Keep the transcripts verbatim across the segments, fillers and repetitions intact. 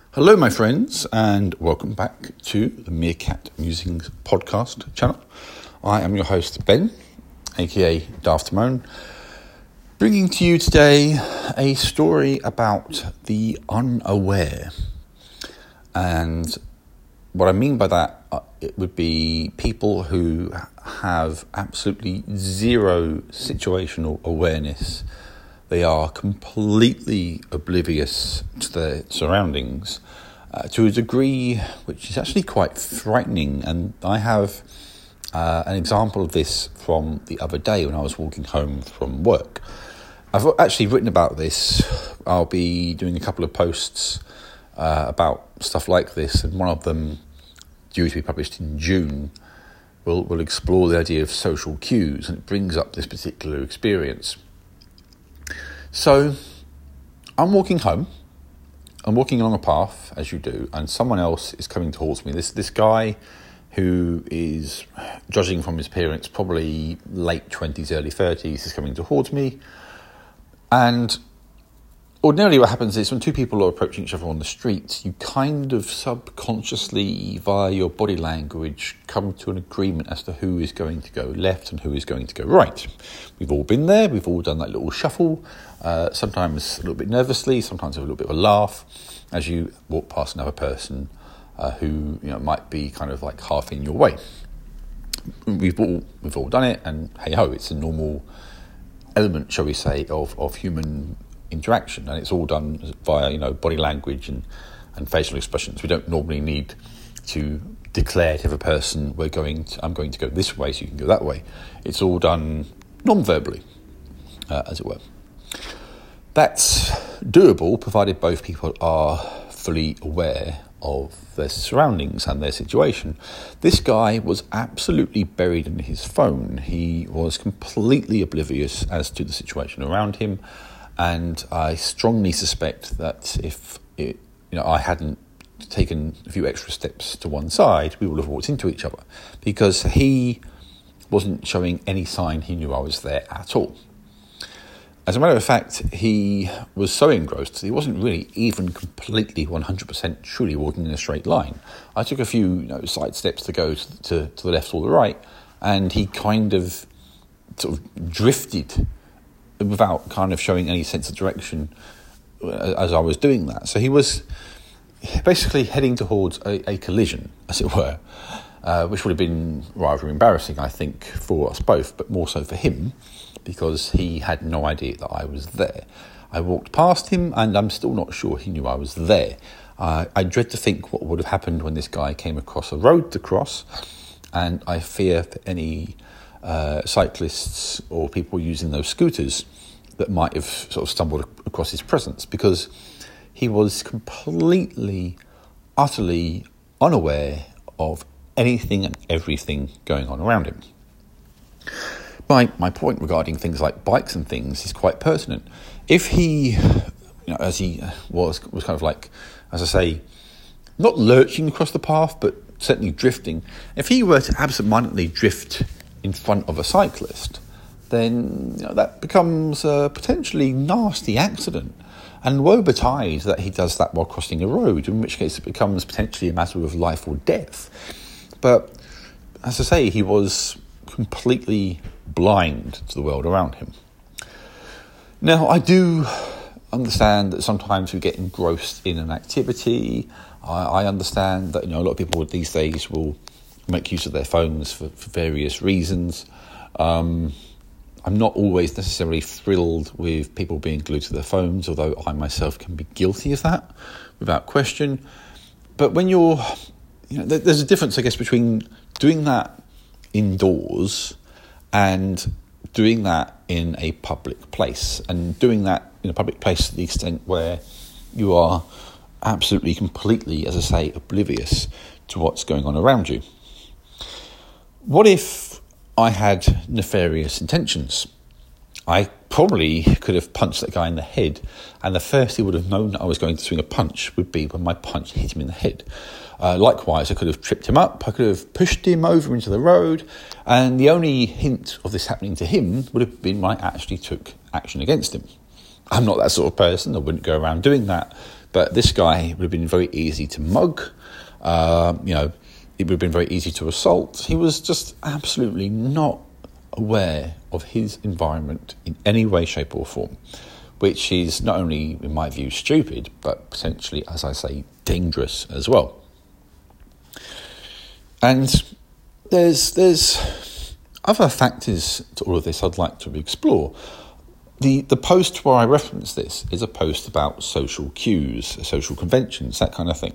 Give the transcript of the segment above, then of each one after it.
Hello, my friends, and welcome back to the Meerkat Musings podcast channel. I am your host, Ben, aka Daft Moan, bringing to you today a story about the unaware. And what I mean by that, uh, it would be people who have absolutely zero situational awareness. They are completely oblivious to their surroundings uh, to a degree which is actually quite frightening. And I have uh, an example of this from the other day when I was walking home from work. I've actually written about this. I'll be doing a couple of posts uh, about stuff like this, and one of them, due to be published in June, will will explore the idea of social cues, and it brings up this particular experience. So, I'm walking home, I'm walking along a path, as you do, and someone else is coming towards me. This this guy who is, judging from his appearance, probably late twenties, early thirties, is coming towards me. And ordinarily what happens is when two people are approaching each other on the street, you kind of subconsciously, via your body language, come to an agreement as to who is going to go left and who is going to go right. We've all been there, we've all done that little shuffle, uh, sometimes a little bit nervously, sometimes with a little bit of a laugh, as you walk past another person uh, who you know might be kind of like half in your way. We've all, we've all done it, and hey-ho, it's a normal element, shall we say, of, of human interaction, and it's all done via you know body language and, and facial expressions. We don't normally need to declare to the person we're going to, I'm going to go this way so you can go that way. It's all done non-verbally, uh, as it were. That's doable provided both people are fully aware of their surroundings and their situation. This guy was absolutely buried in his phone. He was completely oblivious as to the situation around him. And I strongly suspect that if it, you know I hadn't taken a few extra steps to one side, we would have walked into each other, because he wasn't showing any sign he knew I was there at all. As a matter of fact, he was so engrossed, he wasn't really even completely one hundred percent truly walking in a straight line. I took a few you know, side steps to go to, to, to the left or the right, and he kind of sort of drifted without kind of showing any sense of direction as I was doing that. So he was basically heading towards a, a collision, as it were, uh, which would have been rather embarrassing, I think, for us both, but more so for him, because he had no idea that I was there. I walked past him, and I'm still not sure he knew I was there. Uh, I dread to think what would have happened when this guy came across a road to cross, and I fear for any Uh, cyclists or people using those scooters that might have sort of stumbled across his presence, because he was completely, utterly unaware of anything and everything going on around him. My my point regarding things like bikes and things is quite pertinent. If he, you know, as he was was kind of like, as I say, not lurching across the path, but certainly drifting. If he were to absentmindedly drift in front of a cyclist, then you know, that becomes a potentially nasty accident. And woe betide that he does that while crossing a road, in which case it becomes potentially a matter of life or death. But as I say, he was completely blind to the world around him. Now, I do understand that sometimes we get engrossed in an activity. I, I understand that you know a lot of people these days will make use of their phones for, for various reasons. Um, I'm not always necessarily thrilled with people being glued to their phones, although I myself can be guilty of that without question. But when you're, you know, there's a difference, I guess, between doing that indoors and doing that in a public place, and doing that in a public place to the extent where you are absolutely, completely, as I say, oblivious to what's going on around you. What if I had nefarious intentions? I probably could have punched that guy in the head, and the first he would have known that I was going to swing a punch would be when my punch hit him in the head. Uh, likewise, I could have tripped him up, I could have pushed him over into the road, and the only hint of this happening to him would have been when I actually took action against him. I'm not that sort of person. I wouldn't go around doing that But this guy would have been very easy to mug. Uh, you know, it would have been very easy to assault. He was just absolutely not aware of his environment in any way, shape or form, which is not only, in my view, stupid, but potentially, as I say, dangerous as well. And there's there's other factors to all of this I'd like to explore. The the post where I reference this is a post about social cues, social conventions, that kind of thing.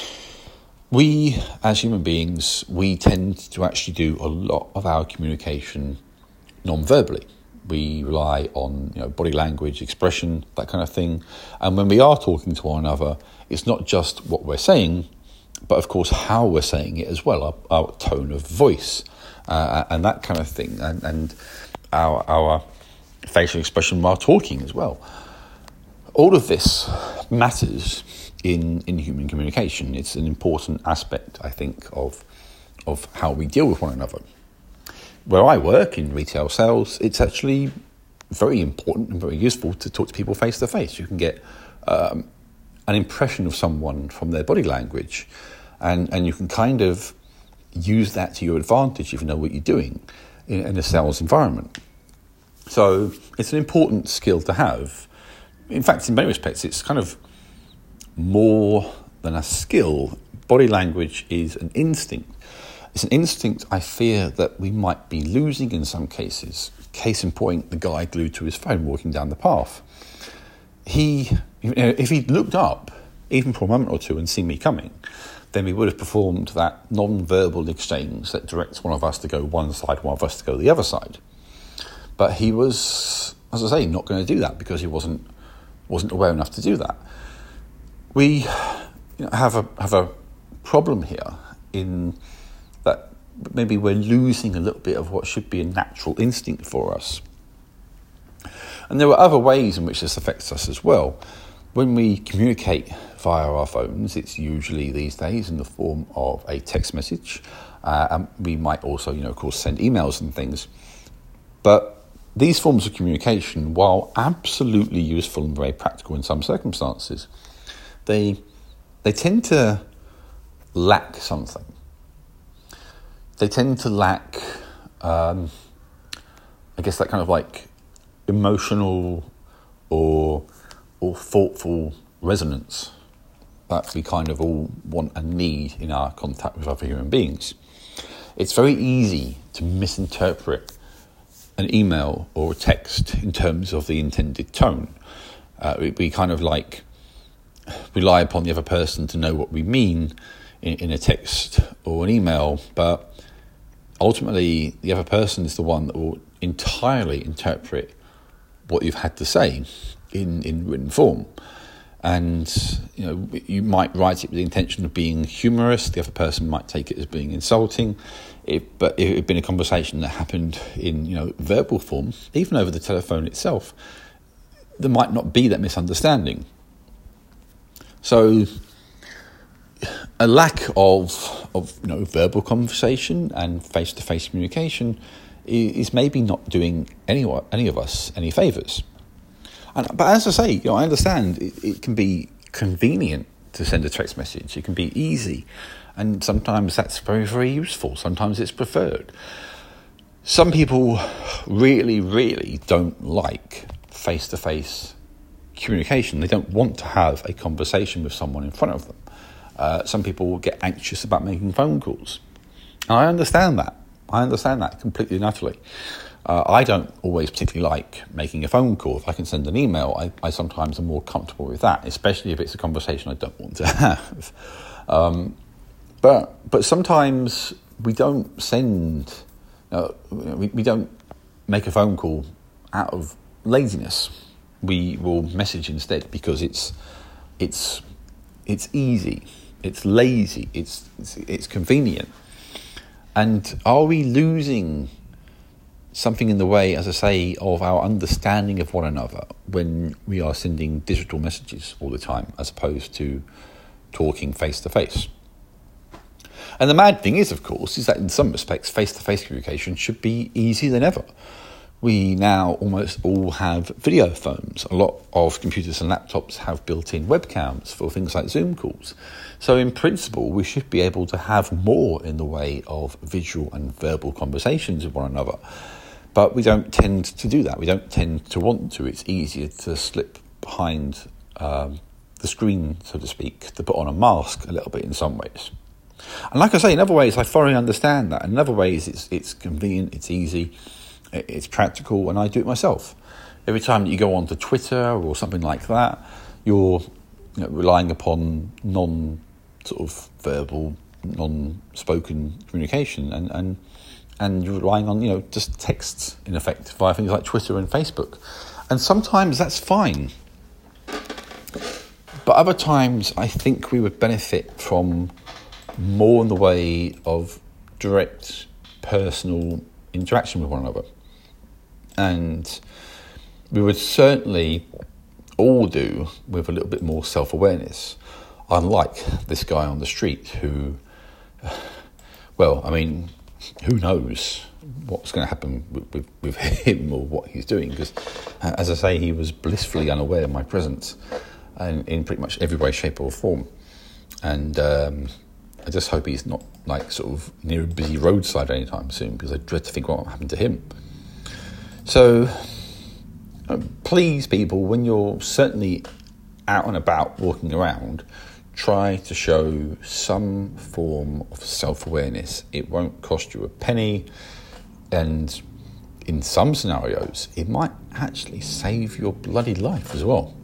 We, as human beings, we tend to actually do a lot of our communication non-verbally. We rely on, you know, body language, expression, that kind of thing. And when we are talking to one another, it's not just what we're saying, but of course how we're saying it as well, our, our tone of voice uh, and that kind of thing, and, and our our facial expression while talking as well. All of this matters in, in human communication. It's an important aspect, I think, of of how we deal with one another. Where I work in retail sales, it's actually very important and very useful to talk to people face to face. You can get um, an impression of someone from their body language, and, and you can kind of use that to your advantage if you know what you're doing in, in a sales environment. So it's an important skill to have. In fact, in many respects, it's kind of more than a skill. Body language is an instinct. It's an instinct I fear that we might be losing in some cases. Case in point, the guy glued to his phone walking down the path. He, you know, if he'd looked up, even for a moment or two, and seen me coming, then we would have performed that non-verbal exchange that directs one of us to go one side, one of us to go the other side. But he was, as I say, not going to do that because he wasn't wasn't aware enough to do that. We you know, have a have a problem here in that maybe we're losing a little bit of what should be a natural instinct for us. And there are other ways in which this affects us as well. When we communicate via our phones, it's usually these days in the form of a text message. Uh, and we might also, you know, of course, send emails and things. But these forms of communication, while absolutely useful and very practical in some circumstances, they they tend to lack something. They tend to lack, um, I guess, that kind of like emotional or or thoughtful resonance that we kind of all want and need in our contact with other human beings. It's very easy to misinterpret an email or a text in terms of the intended tone. Uh, we, we kind of like rely upon the other person to know what we mean in, in a text or an email, but ultimately the other person is the one that will entirely interpret what you've had to say in, in written form. And you know, you might write it with the intention of being humorous. The other person might take it as being insulting. It, but if it had been a conversation that happened in, you know, verbal form, even over the telephone itself, there might not be that misunderstanding. So a lack of of you know verbal conversation and face-to-face communication is maybe not doing anyone any of us any favours. And but as I say, you know, I understand it, it can be convenient to send a text message. It can be easy, and sometimes that's very, very useful. Sometimes it's preferred. Some people really, really don't like face-to-face communication. They don't want to have a conversation with someone in front of them. Uh, some people will get anxious about making phone calls. And I understand that. I understand that completely and utterly. Uh, I don't always particularly like making a phone call. If I can send an email, I, I sometimes am more comfortable with that, especially if it's a conversation I don't want to have. Um, but but sometimes we don't send, uh, we, we don't make a phone call out of laziness. We will message instead because it's it's it's easy, it's lazy, it's it's, it's convenient. And are we losing something in the way, as I say, of our understanding of one another when we are sending digital messages all the time, as opposed to talking face to face? And the mad thing is, of course, is that in some respects, face to face communication should be easier than ever. We now almost all have video phones. A lot of computers and laptops have built-in webcams for things like Zoom calls. So in principle, we should be able to have more in the way of visual and verbal conversations with one another. But we don't tend to do that. We don't tend to want to. It's easier to slip behind um, the screen, so to speak, to put on a mask a little bit in some ways. And like I say, in other ways, I thoroughly understand that. In other ways, it's it's convenient, it's easy, it's practical, and I do it myself. Every time that you go onto Twitter or something like that, you're you know, relying upon non sort of verbal, non-spoken communication, and, and and you're relying on you know just texts in effect via things like Twitter and Facebook, and sometimes that's fine. But other times, I think we would benefit from more in the way of direct personal interaction with one another. And we would certainly all do with a little bit more self-awareness, unlike this guy on the street who, well, I mean, who knows what's going to happen with, with, with him or what he's doing, because, uh, as I say, he was blissfully unaware of my presence and in pretty much every way, shape or form. And um, I just hope he's not like sort of near a busy roadside anytime soon, because I dread to think what happened to him. So uh, please, people, when you're certainly out and about walking around, try to show some form of self-awareness. It won't cost you a penny, and in some scenarios, it might actually save your bloody life as well.